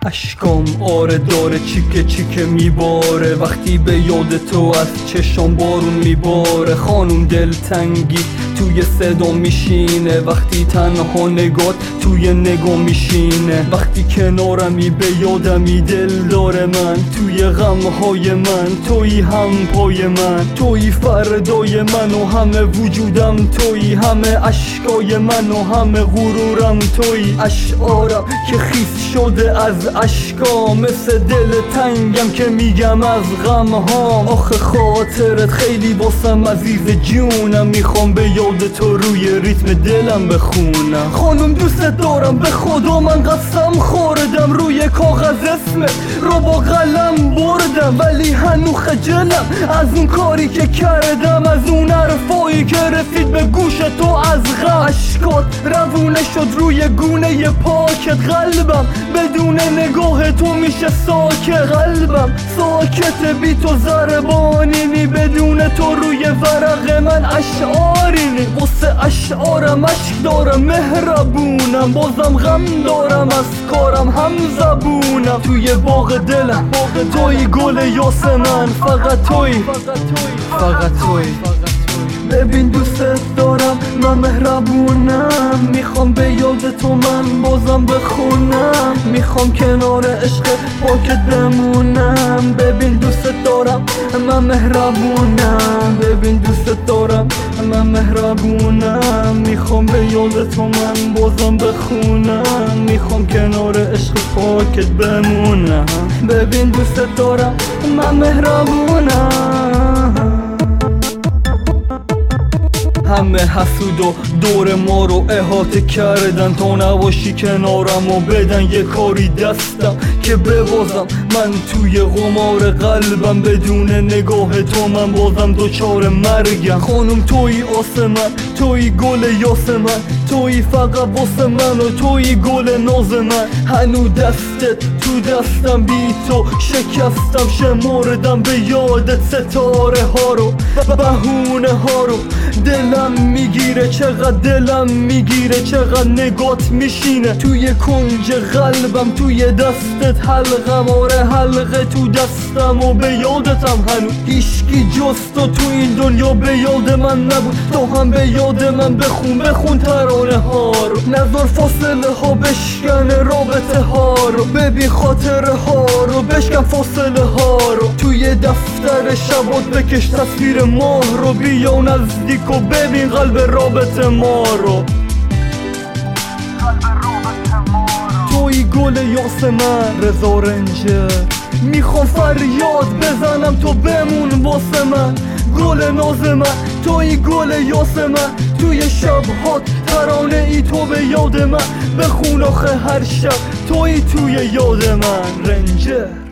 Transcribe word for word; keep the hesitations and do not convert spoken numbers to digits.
اشکام آره داره چیکه چیکه میباره وقتی به یاد تو از چشام بارون میباره. خانوم دلتنگی توی صدا میشینه وقتی تنها نگات توی نگاه میشینه. وقتی کنارمی به یادمی دل داره من توی غمهای من توی هم پای من توی فردای من و همه وجودم توی همه اشکای من و همه غرورم توی. اشعارم که خیس شده از اشکا مثل دل تنگم که میگم از غم ها. آخه خاطرت خیلی باسم عزیز جونم میخوام به یاد تو روی ریتم دلم بخونم. خانم دوست دارم به خدا من قسم خوردم روی کاغذ اسمت رو با قلم بردم ولی هنو خجلم از اون کاری که کردم از اون حرفایی که رسید به گوش تو از غم. اشکات روونه شد روی گونه پاکت قلبم بدون نگاه تو میشه ساکت. قلبم ساکت بی تو ضربانینی بدون تو روی ورق من اشعارینی. واسه اشعارم اشک دارم مهربونم بازم غم دارم از کارم هم زبونم. توی باغ دلم توی گل یاسمن فقط توی فقط توی. ببین دوست دارم من مهربونم میخوام به یاد تو من بازم بخونم. میخوام کنار عشق پاکت بمونم. ببین دوست دارم من مهربونم ببین دوست دارم من مهربونم میخوام به یاد تو من بازم بخونم. میخوام کنار عشق پاکت بمونم. ببین دوست دارم من مهربونم. همه حسود و دور ما رو احاطه کردن تا نباشی کنارم و بدن یه کاری دستم که ببازم من توی قمار قلبم بدون نگاه تو من بازم دوچار مرگم. خانم توی آسمن توی گل یاسمن توی فقط واسه من و توی گل ناز من. هنو دستت تو دستم بی تو شکستم شمردم به یادت ستاره ها رو بهونه ها رو. دلم میگیره چقدر دلم میگیره چقدر نگات میشینه توی کنج قلبم توی دستت حلقم آره حلقه تو دستم و به یادتم هنو. هیشکی جز تو تو این دنیا به یاد من نبود تو هم به یاد من بخون بخون ترانه ها رو. نذار فاصله ها بشکنه رابطه ها رو ببین خاطره ها رو بشکن فاصله ها رو. توی دفتر شبات بکش تصویر ماه رو بیا نزدیک و ببین قلب رابطه ما رو. توی گل یاسمن رضا رنجر میخوام فریاد بزنم تو بمون واسه من. گل ناز من توی گل یاسمن توی شبهات ترانه ای تو به یاد من بخون آخه هر شب توی توی یاد من رنجر.